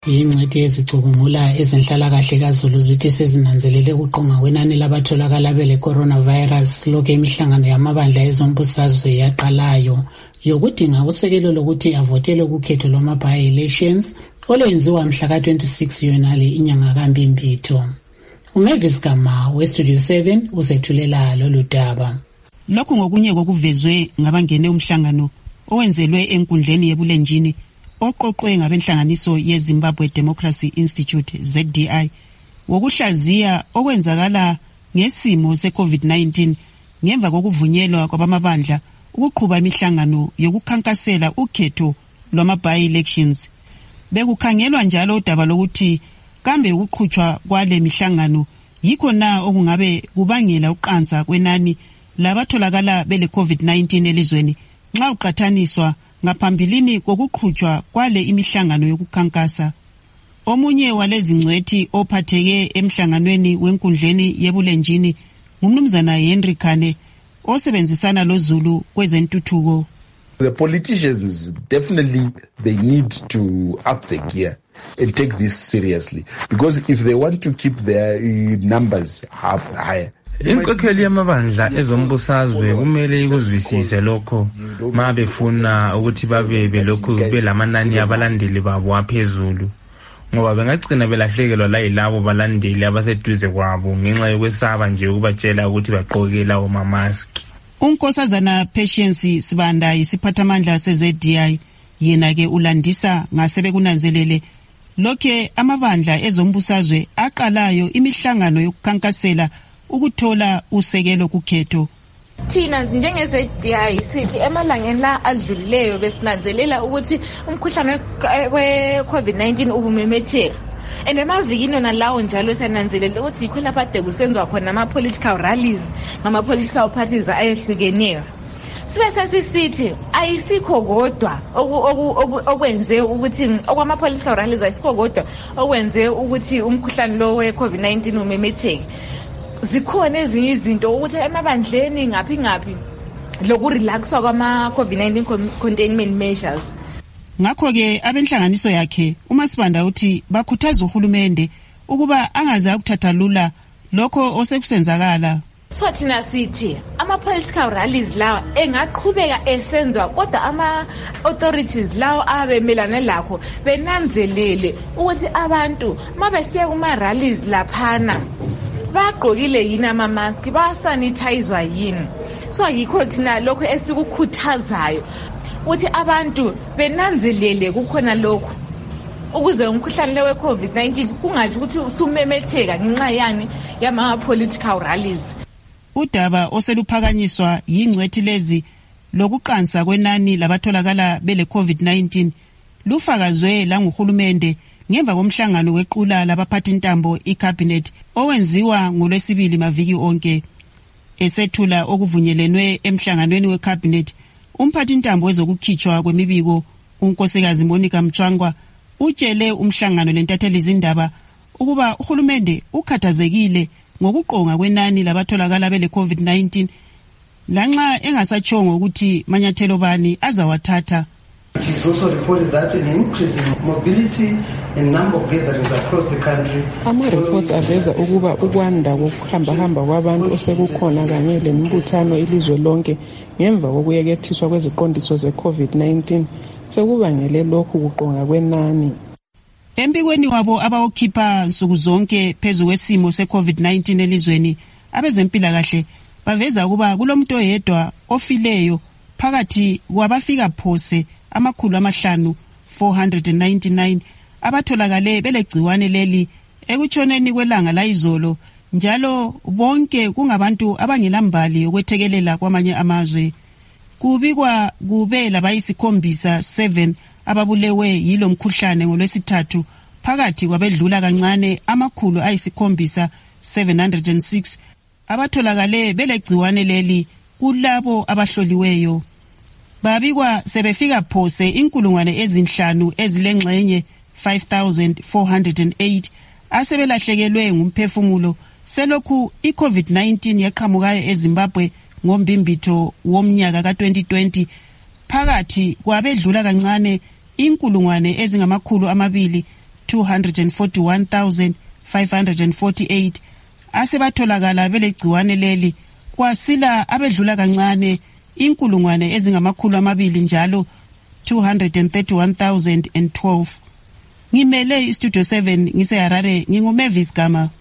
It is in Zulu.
Ingcwethi ezicubungula ezenhlalakahle kaZulu zithi sezinanzelele ukuqonga kwenani labatholakala bele coronavirus lokho imihlangano yamabandla ezombusazwe yaqalayo yokudinga usekelo lokuthi avotele ukukhetho lwama-by-elections olwenziwa mhla ka-26 yonale inyanga kaMbimbitho. uMavis Gama weStudio 7 uzethulela lolu daba. Lokhu ngokunye kokuvezwe ngabangene umhlangano owenzelwe enkundleni yebulenjini oqoqwe ngabenhlanganiso yeZimbabwe Democracy Institute ZDI wokuhlaziya okwenzakala ngesimo seCovid-19 ngemva kokuvunyelwa kwabamabandla ukuqhuba imihlangano yokukhankasela ukhetho lwama-by-elections. Bekukhangelwa njalo udaba lokuthi kambe ukuqhutshwa kwale mihlangano yikho na okungabe kubangela uqansa kwenani labatholakala bele COVID-19 elizweni nxa uqathaniswa ngaphambilini kokuqhutshwa kwale imihlangano yokukhankasa. Omunye walezi ngcwethi ophatheke emhlanganweni wenkundleni yebulenjini ngumnumzana Henry Khane osebenzisana loZulu kwezentuthuko. The politicians definitely they need to up the gear and take this seriously, because if they want to keep their numbers up higher, inkokheli yamabandla ezombusazwe kumele ikuzwisise lokho ma befuna ukuthi babe belokhu belamanani abalandeli babo aphezulu, ngoba bengagcina belahlekelwa la yilabo balandeli abaseduze kwabo ngenxa yokwesaba nje ukubatshela ukuthi baqoke lawo mamaski. Unkosazana Patience Sibanda isiphathamandla seZDI yena ke ulandisa ngasebe kunanzelele lokhe amabandla ezombusazwe aqalayo imihlangano yokukhankasela ukuthola usekelo kukhetho. Thina njenge-ZDI sithi emalangeni la adlulileyo besinanzelela ukuthi umkhuhlane we-COVID-19 ubumemetheka, and emavikini nalawo njalo siyananzelela ukuthi yikho lapha ade kusenziwa khona ama-political rallies nama-political parties ayehlukeneyo. Sibe sesisithi ayisikho kodwa okwenze ukuthi okwama-political rallies ayisikho kodwa okwenze ukuthi umkhuhlane lo we-COVID-19 umemetheke. Zikhona ezinye izinto ukuthi emabandleni ngaphi lokurelaxwa kwama-COVID-19 containment measures. Ngakho-ke abenhlanganiso yakhe uMasibanda uthi bakhuthaza uhulumende ukuba angaze ukuthatha lula lokho osekusenzakala. So thina sithi ama-political rallies lawa engaqhubeka esenziwa, kodwa ama-authorities lawo abemelana lakho benanzelele ukuthi abantu mabesiya kuma-rallies laphana bagqokile yini amamaski, basanithayizwa yini. So yikho thina lokho esikukhuthazayo ukuthi abantu benanzelele kukhona lokho ukuze umkhuhlane we-COVID-19 kungathi ukuthi usumemetheka ngenxa yani yama-political rallies. Udaba oseluphakanyiswa yingcwethi lezi lokuqansa kwenani labatholakala bele COVID-19 lufakazwe la nguhulumende ngemva komhlangano wequla labaphathintambo iCabinet owenziwa ngolwesibili maviki onke. Esethula okuvunyelenwe emhlanganweni weCabinet, umphathintambo wezokukhitshwa kwemibiko unkosikazi Monica Mchwangwa utshele umhlangano lentatheli izindaba ukuba uhulumende ukhathazekile ngokuqonga kwenani labatholakala bele COVID-19 lanxa engasatshongo ukuthi manyathelo bani azawathatha. It is also reported that an increase in mobility and number of gatherings across the country. Ama-reports aveza ukuba ukwanda kokuhamba kwabantu osekukhona kanye lembuthano ilizwe lonke ngemva kokuyekethiswa kweziqondiso ze-COVID-19 sekubangele lokhu kuqonga kwenani. Embikweni wabo abawukhipha nsuku zonke phezu kwesimo se-COVID-19 elizweni, abezempilakahle baveza ukuba kulomuntu oyedwa ofileyo phakathi kwabafika phose 599 abatholakale belegciwane leli ekutshoneni kwelanga layizolo, njalo bonke kungabantu abangelambali yokwethekelela kwamanye amazwe. Kubikwa kube labayisikhombisa 7 ababulewe yilo mkhuhlane ngolwesithathu phakathi kwabedlula kancane 706 abatholakale belegciwane leli kulabo abahloliweyo. Babikwa sebefika phose 5,000 ezilengxenye 5,408 asebelahlekelwe ngumphefumulo selokhu iCovid-19 yaqhamukayo eZimbabwe ngoMbimbitho womnyaka ka-2020 phakathi kwabedlula kancane 200,000 241,548 asebatholakala belegciwane leli, kwasila abedlula kancane 200,000 njalo 231,012. Ngimele iStudio 7 ngiseHarare, nginguMavis Gama.